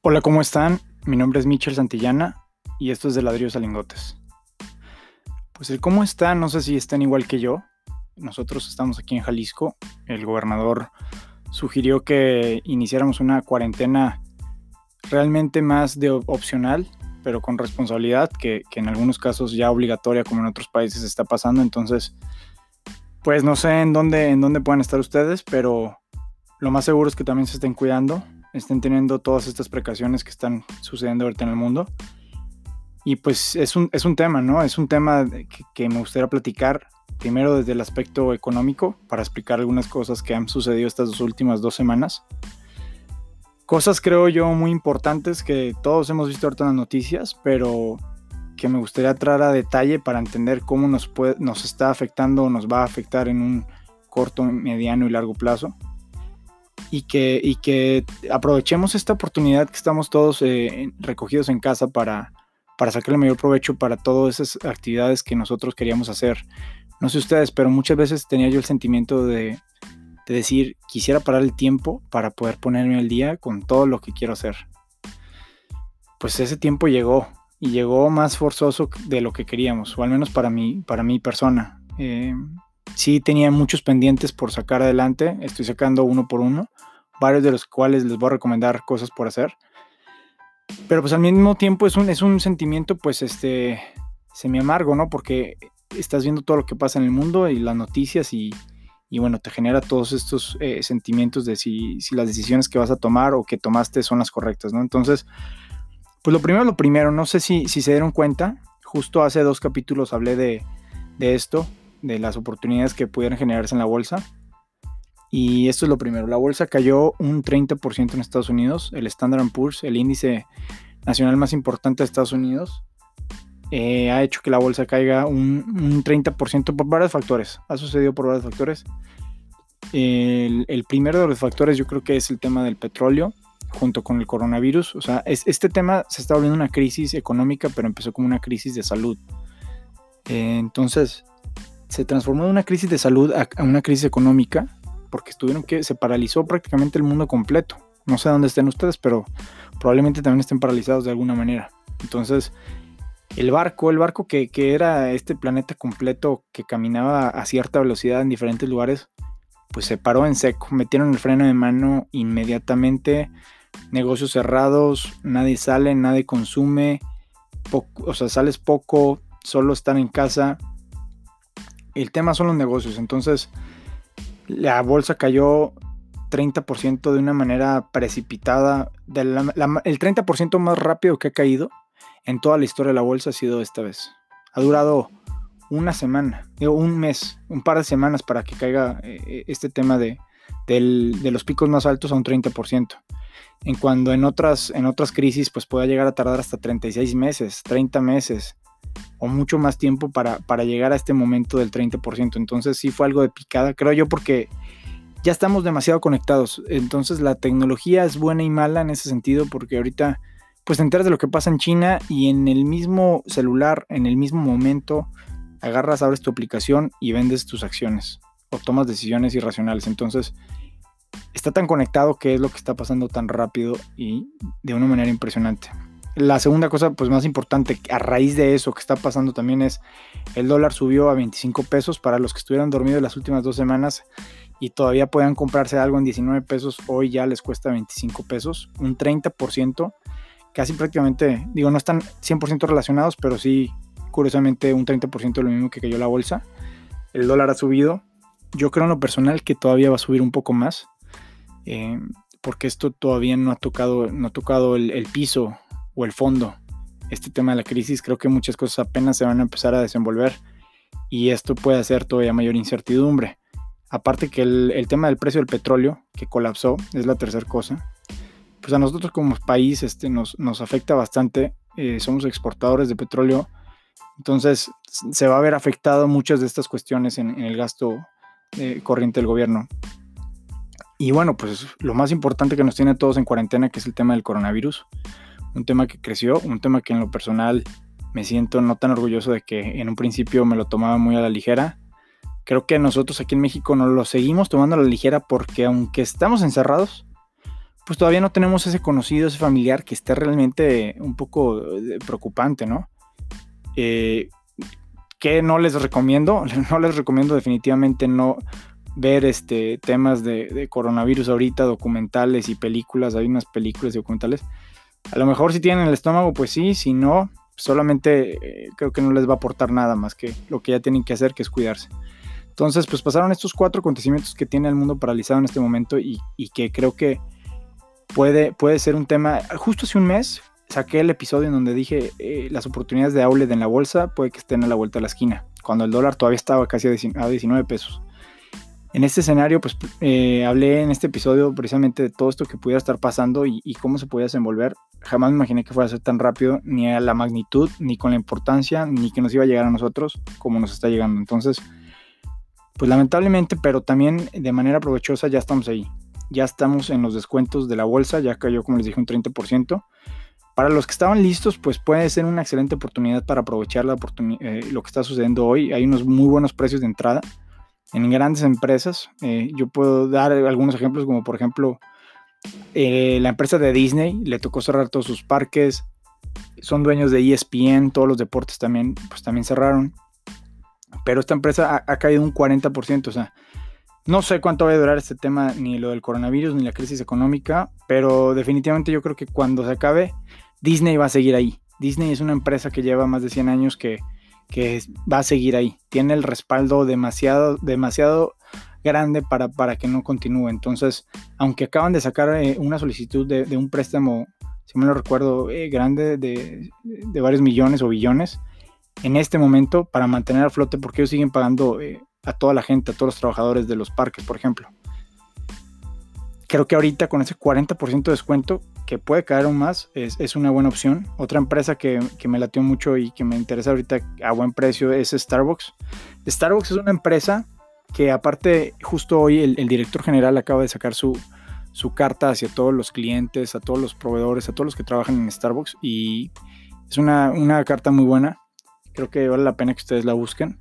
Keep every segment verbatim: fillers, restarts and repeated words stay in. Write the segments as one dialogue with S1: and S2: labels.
S1: Hola, ¿cómo están? Mi nombre es Michel Santillana y esto es de Ladrillos a Lingotes. Pues el cómo están, no sé si están igual que yo. Nosotros estamos aquí en Jalisco. El gobernador sugirió que iniciáramos una cuarentena realmente más de opcional, pero con responsabilidad, que, que en algunos casos ya obligatoria, como en otros países está pasando. Entonces, pues no sé en dónde, en dónde puedan estar ustedes, pero lo más seguro es que también se estén cuidando, estén teniendo todas estas precauciones que están sucediendo ahorita en el mundo. Y pues es un, es un tema, ¿no? Es un tema que, que me gustaría platicar primero desde el aspecto económico para explicar algunas cosas que han sucedido estas dos últimas dos semanas. Cosas, creo yo, muy importantes que todos hemos visto ahorita en las noticias, pero que me gustaría traer a detalle para entender cómo nos, puede, nos está afectando o nos va a afectar en un corto, mediano y largo plazo. Y que, y que aprovechemos esta oportunidad que estamos todos eh, recogidos en casa para, para sacar el mayor provecho para todas esas actividades que nosotros queríamos hacer. No sé ustedes, pero muchas veces tenía yo el sentimiento de, de decir, quisiera parar el tiempo para poder ponerme al día con todo lo que quiero hacer. Pues ese tiempo llegó, y llegó más forzoso de lo que queríamos, o al menos para mí, para mi persona. Eh, sí tenía muchos pendientes por sacar adelante, estoy sacando uno por uno, varios de los cuales les voy a recomendar cosas por hacer. Pero pues al mismo tiempo es un, es un sentimiento pues este semi amargo, ¿no? Porque estás viendo todo lo que pasa en el mundo y las noticias y, y bueno, te genera todos estos eh, sentimientos de si, si las decisiones que vas a tomar o que tomaste son las correctas, ¿no? Entonces, pues lo primero, lo primero, no sé si, si se dieron cuenta, justo hace dos capítulos hablé de, de esto, de las oportunidades que pudieran generarse en la bolsa. Y esto es lo primero, la bolsa cayó un treinta por ciento en Estados Unidos, el Standard and Poor's, el índice nacional más importante de Estados Unidos, eh, ha hecho que la bolsa caiga un, un treinta por ciento por varios factores, ha sucedido por varios factores. El, el primero de los factores yo creo que es el tema del petróleo, junto con el coronavirus. O sea, es, este tema se está volviendo una crisis económica, pero empezó como una crisis de salud. Eh, entonces, se transformó de una crisis de salud a, a una crisis económica, porque estuvieron que se paralizó prácticamente el mundo completo. No sé dónde estén ustedes, pero probablemente también estén paralizados de alguna manera. Entonces, el barco, el barco que, que era este planeta completo que caminaba a cierta velocidad en diferentes lugares, pues se paró en seco. Metieron el freno de mano inmediatamente. Negocios cerrados, nadie sale, nadie consume, poco, o sea, sales poco, solo están en casa. El tema son los negocios. Entonces, la bolsa cayó treinta por ciento de una manera precipitada. De la, la, el treinta por ciento más rápido que ha caído en toda la historia de la bolsa ha sido esta vez. Ha durado una semana, digo, un mes, un par de semanas para que caiga eh, este tema de, del, de los picos más altos a un treinta por ciento. En cuando en otras, en otras crisis pues pueda llegar a tardar hasta treinta y seis meses, treinta meses o mucho más tiempo para, para llegar a este momento del treinta por ciento. Entonces sí fue algo de picada, creo yo, porque ya estamos demasiado conectados. Entonces la tecnología es buena y mala en ese sentido, porque ahorita pues te enteras de lo que pasa en China y en el mismo celular, en el mismo momento, agarras, abres tu aplicación y vendes tus acciones o tomas decisiones irracionales. Entonces está tan conectado que es lo que está pasando tan rápido y de una manera impresionante. La segunda cosa pues más importante a raíz de eso que está pasando también es el dólar subió a veinticinco pesos. Para los que estuvieran dormidos las últimas dos semanas y todavía puedan comprarse algo en diecinueve pesos, hoy ya les cuesta veinticinco pesos, un treinta por ciento, casi prácticamente, digo, no están cien por ciento relacionados, pero sí, curiosamente un treinta por ciento de lo mismo que cayó la bolsa. El dólar ha subido, yo creo en lo personal que todavía va a subir un poco más, eh, porque esto todavía no ha tocado, no ha tocado el, el piso o el fondo. Este tema de la crisis, creo que muchas cosas apenas se van a empezar a desenvolver y esto puede hacer todavía mayor incertidumbre. Aparte que el, el tema del precio del petróleo, que colapsó, es la tercera cosa. Pues a nosotros como país este, nos, nos afecta bastante. Eh, somos exportadores de petróleo, entonces se va a ver afectado muchas de estas cuestiones en, en el gasto eh, corriente del gobierno. Y bueno, pues lo más importante que nos tiene a todos en cuarentena, que es el tema del coronavirus. Un tema que creció, un tema que en lo personal me siento no tan orgulloso de que en un principio me lo tomaba muy a la ligera. Creo que nosotros aquí en México nos lo seguimos tomando a la ligera porque aunque estamos encerrados, pues todavía no tenemos ese conocido, ese familiar que esté realmente un poco preocupante, ¿no? Eh, ¿Qué no les recomiendo? No les recomiendo definitivamente no ver este, temas de, de coronavirus ahorita, documentales y películas. Hay unas películas y documentales. A lo mejor si tienen el estómago, pues sí. Si no, solamente eh, creo que no les va a aportar nada más que lo que ya tienen que hacer, que es cuidarse. Entonces, pues pasaron estos cuatro acontecimientos que tiene el mundo paralizado en este momento y, y que creo que puede, puede ser un tema. Justo hace un mes saqué el episodio en donde dije eh, las oportunidades de outlet en la bolsa puede que estén a la vuelta de la esquina, cuando el dólar todavía estaba casi a diecinueve pesos. En este escenario, pues eh, hablé en este episodio precisamente de todo esto que pudiera estar pasando y, y cómo se podía desenvolver. Jamás me imaginé que fuera a ser tan rápido, ni a la magnitud, ni con la importancia, ni que nos iba a llegar a nosotros como nos está llegando. Entonces, pues lamentablemente, pero también de manera provechosa, ya estamos ahí. Ya estamos en los descuentos de la bolsa, ya cayó, como les dije, un treinta por ciento. Para los que estaban listos, pues puede ser una excelente oportunidad para aprovechar la oportuni- eh, lo que está sucediendo hoy. Hay unos muy buenos precios de entrada en grandes empresas. Eh, yo puedo dar algunos ejemplos, como por ejemplo, eh, la empresa de Disney le tocó cerrar todos sus parques. Son dueños de E S P N, todos los deportes también, pues también cerraron. Pero esta empresa ha, ha caído un cuarenta por ciento, o sea, no sé cuánto va a durar este tema, ni lo del coronavirus, ni la crisis económica, pero definitivamente yo creo que cuando se acabe, Disney va a seguir ahí. Disney es una empresa que lleva más de cien años que, que va a seguir ahí. Tiene el respaldo demasiado, demasiado grande para, para que no continúe. Entonces, aunque acaban de sacar eh, una solicitud de, de un préstamo, si me lo recuerdo, eh, grande de, de varios millones o billones, en este momento para mantener a flote, porque ellos siguen pagando eh, a toda la gente, a todos los trabajadores de los parques, por ejemplo. Creo que ahorita con ese cuarenta por ciento de descuento, que puede caer aún más, es, es una buena opción. Otra empresa que, que me latió mucho y que me interesa ahorita a buen precio es Starbucks. Starbucks es una empresa que aparte justo hoy el, el director general acaba de sacar su, su carta hacia todos los clientes, a todos los proveedores, a todos los que trabajan en Starbucks, y es una, una carta muy buena. Creo que vale la pena que ustedes la busquen.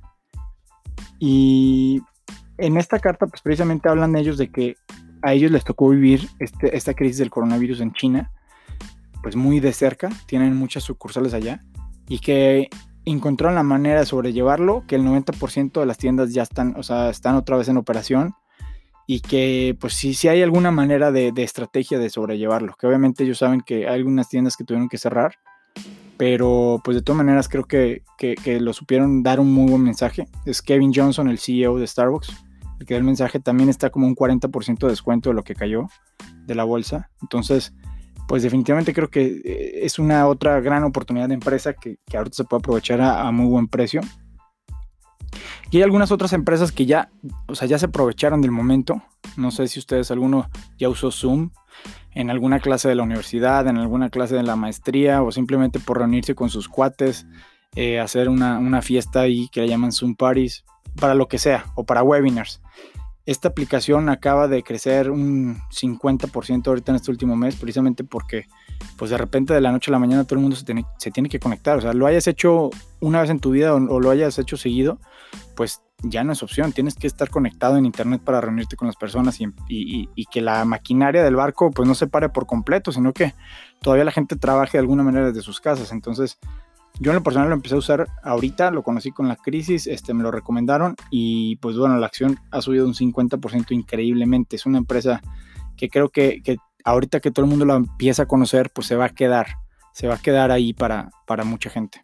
S1: Y en esta carta pues precisamente hablan ellos de que a ellos les tocó vivir este, esta crisis del coronavirus en China pues muy de cerca, tienen muchas sucursales allá y que encontraron la manera de sobrellevarlo, que el noventa por ciento de las tiendas ya están, o sea, están otra vez en operación y que pues sí, sí hay alguna manera de, de estrategia de sobrellevarlo, que obviamente ellos saben que hay algunas tiendas que tuvieron que cerrar, pero pues de todas maneras creo que, que, que lo supieron dar un muy buen mensaje. Es Kevin Johnson, el C E O de Starbucks, el que da el mensaje. También está como un cuarenta por ciento de descuento de lo que cayó de la bolsa. Entonces, pues definitivamente creo que es una otra gran oportunidad de empresa que, que ahorita se puede aprovechar a, a muy buen precio. Y hay algunas otras empresas que ya, o sea, ya se aprovecharon del momento. No sé si ustedes, alguno ya usó Zoom en alguna clase de la universidad, en alguna clase de la maestría, o simplemente por reunirse con sus cuates, eh, hacer una, una fiesta ahí que le llaman Zoom Parties, para lo que sea, o para webinars. Esta aplicación acaba de crecer un cincuenta por ciento ahorita en este último mes, precisamente porque pues de repente de la noche a la mañana todo el mundo se tiene, se tiene que conectar. O sea, lo hayas hecho una vez en tu vida o, o lo hayas hecho seguido, pues ya no es opción. Tienes que estar conectado en internet para reunirte con las personas y, y, y que la maquinaria del barco pues no se pare por completo, sino que todavía la gente trabaje de alguna manera desde sus casas. Entonces, yo en lo personal lo empecé a usar ahorita, lo conocí con la crisis, este, me lo recomendaron y pues bueno, la acción ha subido un cincuenta por ciento increíblemente. Es una empresa que creo que, que ahorita que todo el mundo la empieza a conocer, pues se va a quedar, se va a quedar ahí para, para mucha gente.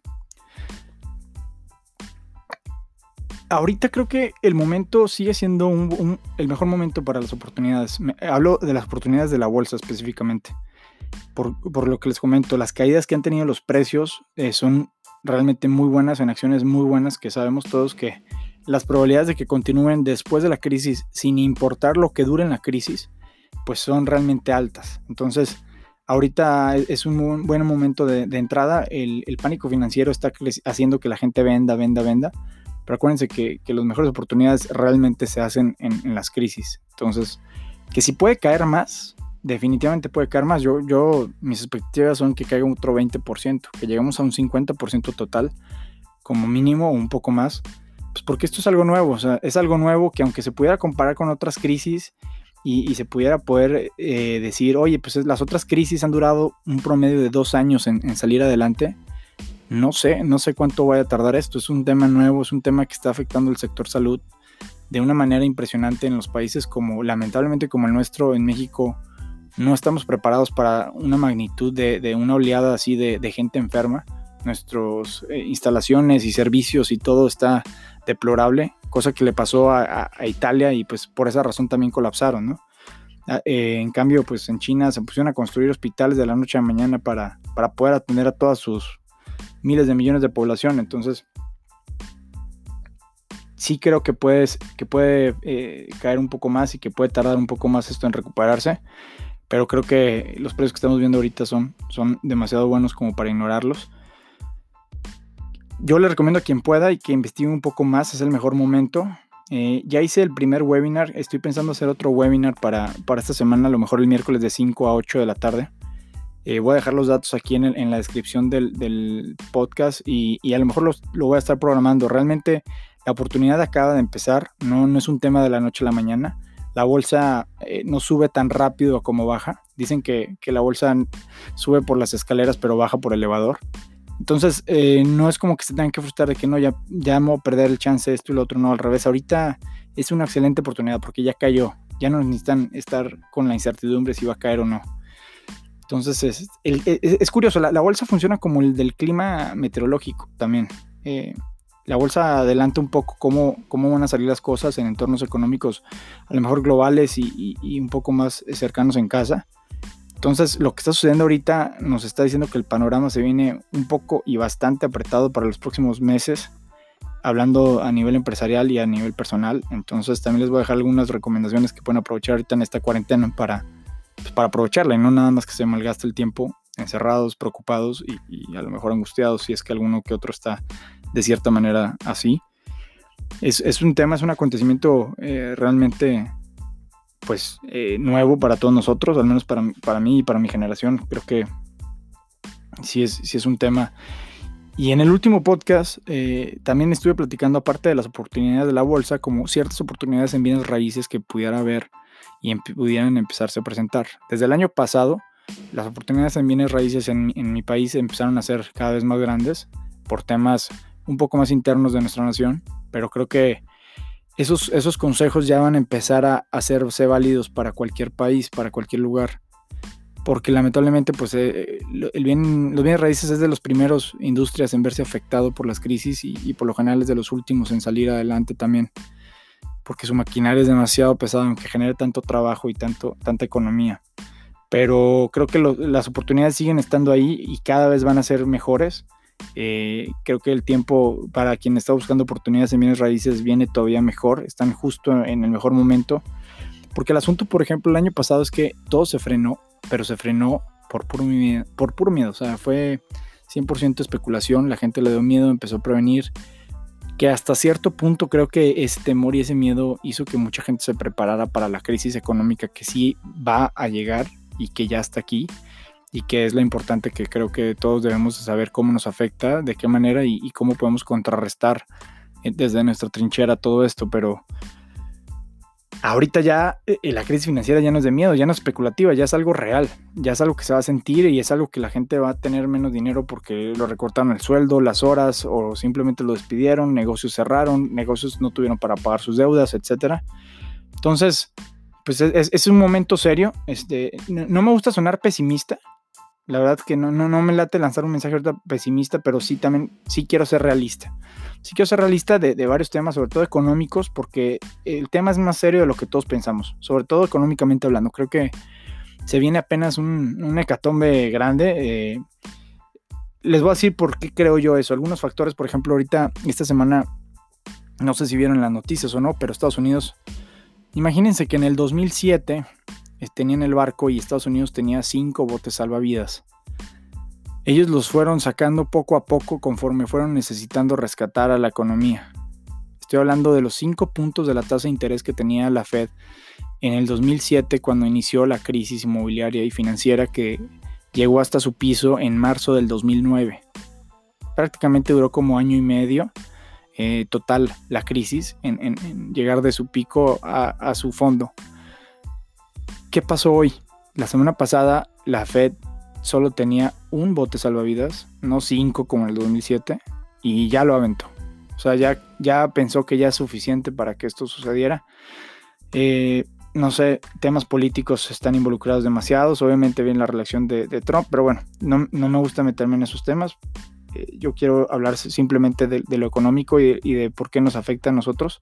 S1: Ahorita creo que el momento sigue siendo un, un, el mejor momento para las oportunidades. Me, hablo de las oportunidades de la bolsa específicamente. Por, por lo que les comento, las caídas que han tenido los precios eh, son realmente muy buenas, en acciones muy buenas, que sabemos todos que las probabilidades de que continúen después de la crisis, sin importar lo que dure en la crisis, pues son realmente altas. Entonces, ahorita es un muy buen momento de, de entrada. El, el pánico financiero está haciendo que la gente venda, venda, venda. Pero acuérdense que, que las mejores oportunidades realmente se hacen en, en las crisis. Entonces, que si puede caer más, definitivamente puede caer más. Yo, yo, mis expectativas son que caiga otro veinte por ciento, que lleguemos a un cincuenta por ciento total, como mínimo, o un poco más. Pues porque esto es algo nuevo, o sea, es algo nuevo que aunque se pudiera comparar con otras crisis, y, y se pudiera poder eh, decir, oye, pues las otras crisis han durado un promedio de dos años en, en salir adelante. No sé, no sé cuánto vaya a tardar esto. Es un tema nuevo, es un tema que está afectando el sector salud de una manera impresionante en los países como, lamentablemente como el nuestro, en México. No estamos preparados para una magnitud de, de una oleada así de, de gente enferma. Nuestras eh, instalaciones y servicios y todo está deplorable, cosa que le pasó a, a, a Italia y pues por esa razón también colapsaron, ¿no? Eh, en cambio, pues en China se pusieron a construir hospitales de la noche a la mañana para, para poder atender a todas sus miles de millones de población. Entonces, sí creo que, puedes, que puede eh, caer un poco más y que puede tardar un poco más esto en recuperarse. Pero creo que los precios que estamos viendo ahorita son, son demasiado buenos como para ignorarlos. Yo le recomiendo a quien pueda y que investigue un poco más, es el mejor momento. Eh, ya hice el primer webinar, estoy pensando hacer otro webinar para, para esta semana, a lo mejor el miércoles de cinco a ocho de la tarde. Eh, voy a dejar los datos aquí en, el, en la descripción del, del podcast y, y a lo mejor los, lo voy a estar programando. Realmente la oportunidad acaba de empezar, no, no es un tema de la noche a la mañana. La bolsa eh, no sube tan rápido como baja. Dicen que, que la bolsa sube por las escaleras pero baja por el elevador. Entonces eh, no es como que se tengan que frustrar de que no, ya, ya me voy a perder el chance de esto y lo otro. No, al revés. Ahorita es una excelente oportunidad porque ya cayó. Ya no necesitan estar con la incertidumbre si va a caer o no. Entonces es, el, es, es curioso. La, la bolsa funciona como el del clima meteorológico también. Eh, La bolsa adelanta un poco cómo, cómo van a salir las cosas en entornos económicos a lo mejor globales y, y, y un poco más cercanos en casa. Entonces lo que está sucediendo ahorita nos está diciendo que el panorama se viene un poco y bastante apretado para los próximos meses, hablando a nivel empresarial y a nivel personal. Entonces también les voy a dejar algunas recomendaciones que pueden aprovechar ahorita en esta cuarentena para, pues, para aprovecharla y no nada más que se malgaste el tiempo encerrados, preocupados y, y a lo mejor angustiados si es que alguno que otro está de cierta manera así. Es, es un tema, es un acontecimiento eh, realmente pues eh, nuevo para todos nosotros, al menos para, para mí y para mi generación. Creo que sí es, sí es un tema. Y en el último podcast eh, también estuve platicando, aparte de las oportunidades de la bolsa, como ciertas oportunidades en bienes raíces que pudiera haber y en, pudieran empezarse a presentar. Desde el año pasado, las oportunidades en bienes raíces en, en mi país empezaron a ser cada vez más grandes por temas un poco más internos de nuestra nación, pero creo que esos, esos consejos ya van a empezar a hacerse válidos para cualquier país, para cualquier lugar, porque lamentablemente pues eh, el bien, los bienes raíces es de los primeros industrias en verse afectado por las crisis y, y por lo general es de los últimos en salir adelante también, porque su maquinaria es demasiado pesada, aunque genere tanto trabajo y tanto, tanta economía. Pero creo que lo, las oportunidades siguen estando ahí y cada vez van a ser mejores. Eh, creo que el tiempo para quien está buscando oportunidades en bienes raíces viene todavía mejor, están justo en el mejor momento, porque el asunto, por ejemplo, el año pasado es que todo se frenó, pero se frenó por puro miedo, por puro miedo, o sea, fue cien por ciento especulación, la gente le dio miedo, empezó a prevenir, que hasta cierto punto creo que ese temor y ese miedo hizo que mucha gente se preparara para la crisis económica que sí va a llegar y que ya está aquí, y que es lo importante, que creo que todos debemos saber cómo nos afecta, de qué manera y, y cómo podemos contrarrestar desde nuestra trinchera todo esto. Pero ahorita ya eh, la crisis financiera ya no es de miedo, ya no es especulativa, ya es algo real, ya es algo que se va a sentir y es algo que la gente va a tener menos dinero porque lo recortaron el sueldo, las horas o simplemente lo despidieron, negocios cerraron, negocios no tuvieron para pagar sus deudas, etcétera. Entonces, pues es, es un momento serio. Este, no, no me gusta sonar pesimista. La verdad que no, no, no me late lanzar un mensaje ahorita pesimista, pero sí también sí quiero ser realista. Sí quiero ser realista de, de varios temas, sobre todo económicos, porque el tema es más serio de lo que todos pensamos, sobre todo económicamente hablando. Creo que se viene apenas un, un hecatombe grande. Eh, les voy a decir por qué creo yo eso. Algunos factores, por ejemplo, ahorita, esta semana, no sé si vieron las noticias o no, pero Estados Unidos, imagínense que en el dos mil siete tenían el barco y Estados Unidos tenía cinco botes salvavidas. Ellos los fueron sacando poco a poco conforme fueron necesitando rescatar a la economía. Estoy hablando de los cinco puntos de la tasa de interés que tenía la Fed en el dos mil siete, cuando inició la crisis inmobiliaria y financiera que llegó hasta su piso en marzo del dos mil nueve. Prácticamente duró como año y medio eh, total la crisis en, en, en llegar de su pico a, a su fondo. ¿qué pasó hoy? La semana pasada la Fed solo tenía un bote salvavidas, no cinco como en el dos mil siete, y ya lo aventó. O sea, ya, ya pensó que ya es suficiente para que esto sucediera. Eh, no sé, temas políticos están involucrados demasiados. Obviamente viene la reelección de, de Trump, pero bueno, no, no me gusta meterme en esos temas. Eh, yo quiero hablar simplemente de, de lo económico y, y de por qué nos afecta a nosotros.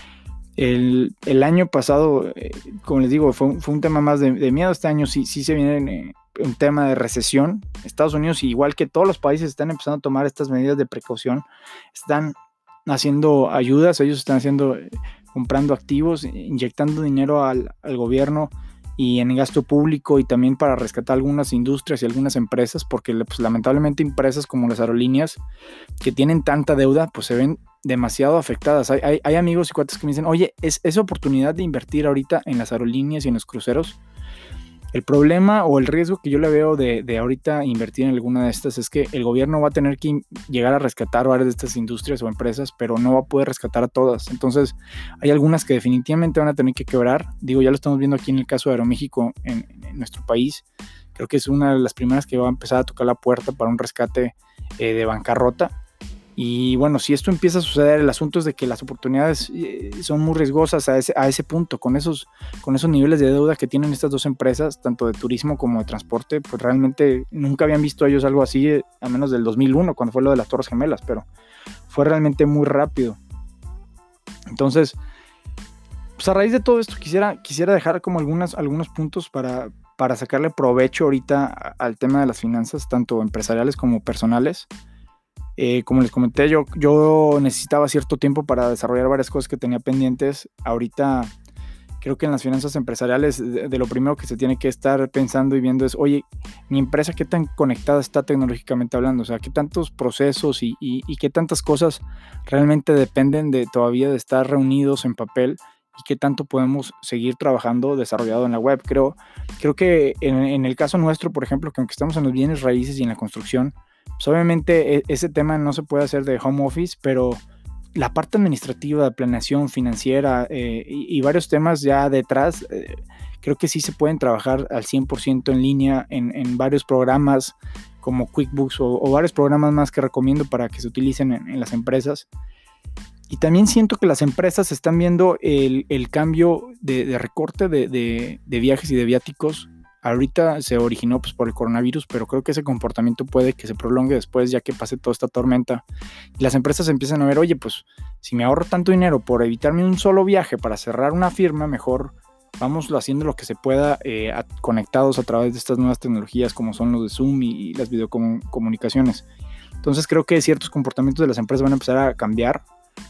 S1: El, el año pasado, eh, como les digo, fue, fue un tema más de, de miedo. Este año sí, sí se viene eh, un tema de recesión. Estados Unidos, igual que todos los países, están empezando a tomar estas medidas de precaución. Están haciendo ayudas, ellos están haciendo, eh, comprando activos, inyectando dinero al, al gobierno y en gasto público, y también para rescatar algunas industrias y algunas empresas, porque pues, lamentablemente empresas como las aerolíneas que tienen tanta deuda, pues se ven demasiado afectadas. Hay, hay, hay amigos y cuates que me dicen, oye, es esa oportunidad de invertir ahorita en las aerolíneas y en los cruceros. El problema o el riesgo que yo le veo de, de ahorita invertir en alguna de estas es que el gobierno va a tener que llegar a rescatar varias de estas industrias o empresas, pero no va a poder rescatar a todas. Entonces hay algunas que definitivamente van a tener que quebrar. Digo, ya lo estamos viendo aquí en el caso de Aeroméxico en, en nuestro país. Creo que es una de las primeras que va a empezar a tocar la puerta para un rescate eh, de bancarrota. Y bueno, si esto empieza a suceder, el asunto es de que las oportunidades eh, son muy riesgosas a ese, a ese punto, con esos, con esos niveles de deuda que tienen estas dos empresas, tanto de turismo como de transporte, pues realmente nunca habían visto ellos algo así, eh, a menos del dos mil uno, cuando fue lo de las Torres Gemelas, pero fue realmente muy rápido. Entonces, pues a raíz de todo esto quisiera, quisiera dejar como algunas, algunos puntos para, para sacarle provecho ahorita al tema de las finanzas, tanto empresariales como personales. Eh, como les comenté, yo, yo necesitaba cierto tiempo para desarrollar varias cosas que tenía pendientes. Ahorita creo que en las finanzas empresariales de, de lo primero que se tiene que estar pensando y viendo es, oye, mi empresa qué tan conectada está tecnológicamente hablando, o sea, qué tantos procesos y, y, y qué tantas cosas realmente dependen de todavía de estar reunidos en papel, y qué tanto podemos seguir trabajando desarrollado en la web. Creo, creo que en, en el caso nuestro, por ejemplo, que aunque estamos en los bienes raíces y en la construcción, pues obviamente ese tema no se puede hacer de home office, pero la parte administrativa, de planeación financiera eh, y, y varios temas ya detrás, eh, creo que sí se pueden trabajar al cien por ciento en línea en, en varios programas como QuickBooks o, o varios programas más que recomiendo para que se utilicen en, en las empresas. Y también siento que las empresas están viendo el, el cambio de, de recorte de, de, de viajes y de viáticos. Ahorita se originó pues, por el coronavirus, pero creo que ese comportamiento puede que se prolongue después, ya que pase toda esta tormenta. Y las empresas empiezan a ver, oye, pues si me ahorro tanto dinero por evitarme un solo viaje para cerrar una firma, mejor vamos haciendo lo que se pueda eh, a, conectados a través de estas nuevas tecnologías como son los de Zoom y, y las videocomunicaciones. Entonces creo que ciertos comportamientos de las empresas van a empezar a cambiar.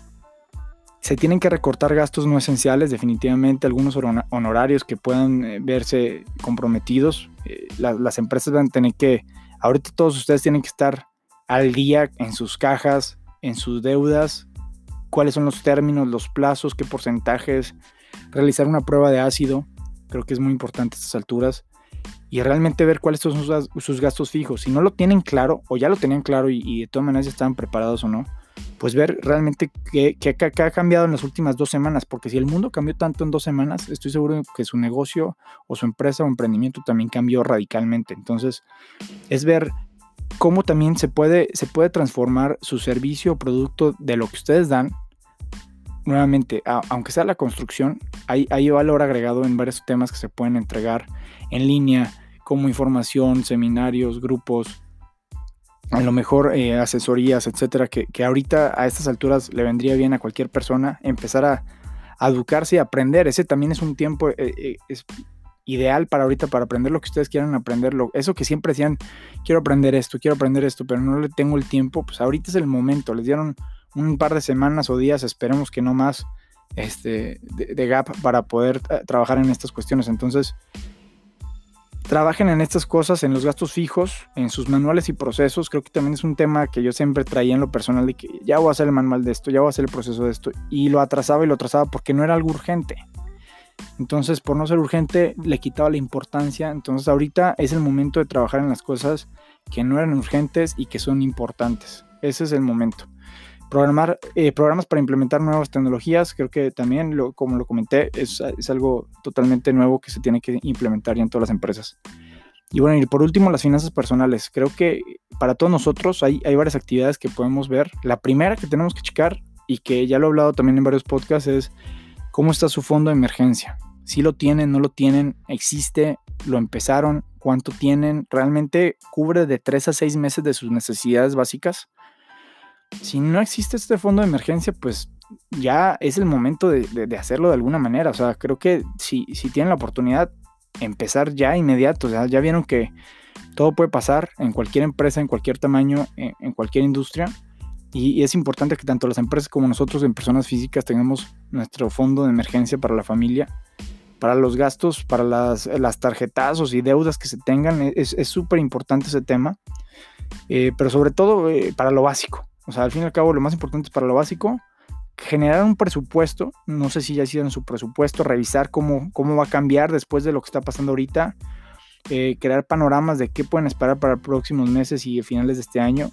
S1: Se tienen que recortar gastos no esenciales, definitivamente algunos honorarios que puedan eh, verse comprometidos. Eh, la, las empresas van a tener que, ahorita todos ustedes tienen que estar al día en sus cajas, en sus deudas, cuáles son los términos, los plazos, qué porcentajes, realizar una prueba de ácido, creo que es muy importante a estas alturas, y realmente ver cuáles son sus, sus gastos fijos. Si no lo tienen claro, o ya lo tenían claro y, y de todas maneras ya estaban preparados o no, pues ver realmente qué, qué, qué ha cambiado en las últimas dos semanas, porque si el mundo cambió tanto en dos semanas, estoy seguro que su negocio o su empresa o emprendimiento también cambió radicalmente. Entonces, es ver cómo también se puede, se puede transformar su servicio o producto de lo que ustedes dan. Nuevamente, a, aunque sea la construcción, hay, hay valor agregado en varios temas que se pueden entregar en línea, como información, seminarios, grupos, a lo mejor eh, asesorías, etcétera, que, que ahorita a estas alturas le vendría bien a cualquier persona empezar a, a educarse y aprender. Ese también es un tiempo eh, eh, es ideal para ahorita, para aprender lo que ustedes quieran aprenderlo. Eso que siempre decían, quiero aprender esto, quiero aprender esto, pero no le tengo el tiempo, pues ahorita es el momento. Les dieron un par de semanas o días, esperemos que no más, este, de, de gap para poder uh, trabajar en estas cuestiones. Entonces, trabajen en estas cosas, en los gastos fijos, en sus manuales y procesos. Creo que también es un tema que yo siempre traía en lo personal, de que ya voy a hacer el manual de esto, ya voy a hacer el proceso de esto, y lo atrasaba y lo atrasaba porque no era algo urgente. Entonces, por no ser urgente, le quitaba la importancia. Entonces, ahorita es el momento de trabajar en las cosas que no eran urgentes y que son importantes. Ese es el momento. Programar eh, programas para implementar nuevas tecnologías, creo que también, lo, como lo comenté, es, es algo totalmente nuevo que se tiene que implementar ya en todas las empresas. Y bueno, y por último, las finanzas personales. Creo que para todos nosotros hay, hay varias actividades que podemos ver. La primera que tenemos que checar, y que ya lo he hablado también en varios podcasts, es cómo está su fondo de emergencia. Si lo tienen, no lo tienen, existe, lo empezaron, cuánto tienen, realmente cubre de tres a seis meses de sus necesidades básicas. Si no existe este fondo de emergencia, pues ya es el momento de, de, de hacerlo de alguna manera. O sea, creo que si, si tienen la oportunidad, empezar ya inmediato. O sea, ya vieron que todo puede pasar en cualquier empresa, en cualquier tamaño, en, en cualquier industria. Y, y es importante que tanto las empresas como nosotros en personas físicas tengamos nuestro fondo de emergencia para la familia, para los gastos, para las, las tarjetazos y deudas que se tengan. Es súper importante ese tema, eh, pero sobre todo eh, para lo básico. O sea, al fin y al cabo, lo más importante es para lo básico, generar un presupuesto. No sé si ya hicieron su presupuesto, revisar cómo, cómo va a cambiar después de lo que está pasando ahorita, eh, crear panoramas de qué pueden esperar para los próximos meses y finales de este año.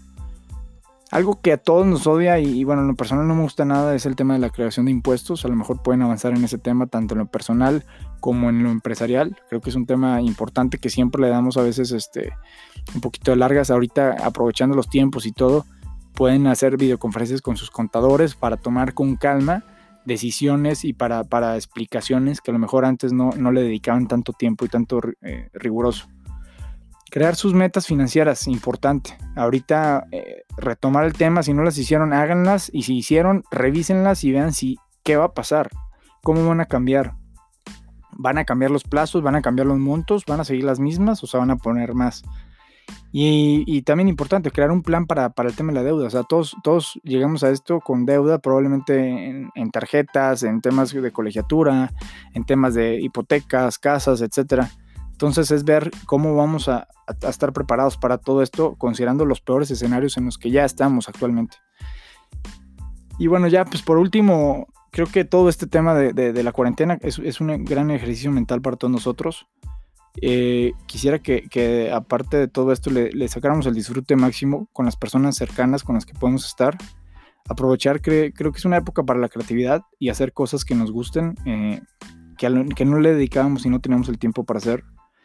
S1: Algo que a todos nos odia y, y bueno, en lo personal no me gusta nada es el tema de la creación de impuestos. A lo mejor pueden avanzar en ese tema tanto en lo personal como en lo empresarial. Creo que es un tema importante que siempre le damos a veces este, un poquito de largas. Ahorita, aprovechando los tiempos y todo, pueden hacer videoconferencias con sus contadores para tomar con calma decisiones y para, para explicaciones que a lo mejor antes no, no le dedicaban tanto tiempo y tanto eh, riguroso. Crear sus metas financieras, importante. Ahorita eh, retomar el tema, si no las hicieron, háganlas, y si hicieron, revísenlas y vean si qué va a pasar, cómo van a cambiar. ¿Van a cambiar los plazos? ¿Van a cambiar los montos? ¿Van a seguir las mismas o se van a poner más? Y, y también importante, crear un plan para, para el tema de la deuda. O sea, todos, todos llegamos a esto con deuda, probablemente en, en tarjetas, en temas de colegiatura, en temas de hipotecas, casas, etcétera. Entonces es ver cómo vamos a, a, a estar preparados para todo esto, considerando los peores escenarios en los que ya estamos actualmente. Y bueno, ya pues por último, creo que todo este tema de, de, de la cuarentena es, es un gran ejercicio mental para todos nosotros. Eh, quisiera que, que aparte de todo esto le, le sacáramos el disfrute máximo con las personas cercanas con las que podemos estar. Aprovechar, cre, creo que es una época para la creatividad y hacer cosas que nos gusten, eh, que, a, que no le dedicábamos y no teníamos el tiempo para hacer.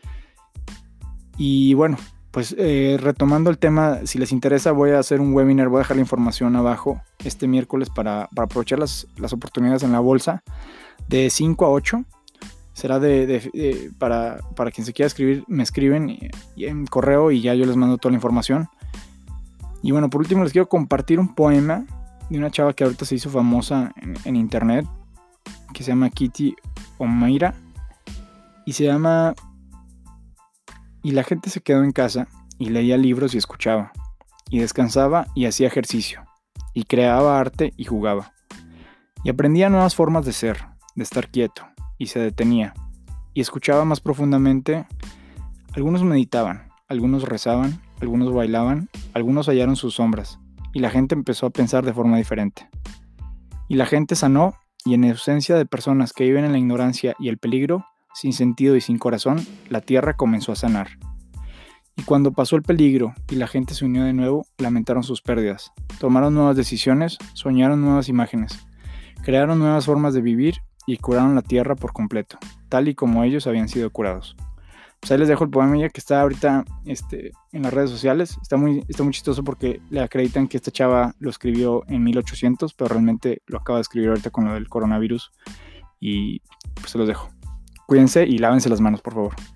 S1: Y bueno, pues eh, retomando el tema, si les interesa voy a hacer un webinar, voy a dejar la información abajo este miércoles para, para aprovechar las, las oportunidades en la bolsa de cinco a ocho. Será de, de, de, para, para quien se quiera escribir, me escriben y, y en correo y ya yo les mando toda la información. Y bueno, por último les quiero compartir un poema de una chava que ahorita se hizo famosa en, en internet, que se llama Kitty Omaira, y se llama... Y la gente se quedó en casa y leía libros y escuchaba, y descansaba y hacía ejercicio, y creaba arte y jugaba, y aprendía nuevas formas de ser, de estar quieto, y se detenía, y escuchaba más profundamente. Algunos meditaban, algunos rezaban, algunos bailaban, algunos hallaron sus sombras, y la gente empezó a pensar de forma diferente. Y la gente sanó, y en ausencia de personas que viven en la ignorancia y el peligro, sin sentido y sin corazón, la tierra comenzó a sanar. Y cuando pasó el peligro y la gente se unió de nuevo, lamentaron sus pérdidas, tomaron nuevas decisiones, soñaron nuevas imágenes, crearon nuevas formas de vivir y curaron la tierra por completo, tal y como ellos habían sido curados. Pues ahí les dejo el poema ya que está ahorita este, en las redes sociales. Está muy, está muy chistoso porque le acreditan que esta chava lo escribió en mil ochocientos, pero realmente lo acaba de escribir ahorita con lo del coronavirus. Y pues se los dejo. Cuídense y lávense las manos, por favor.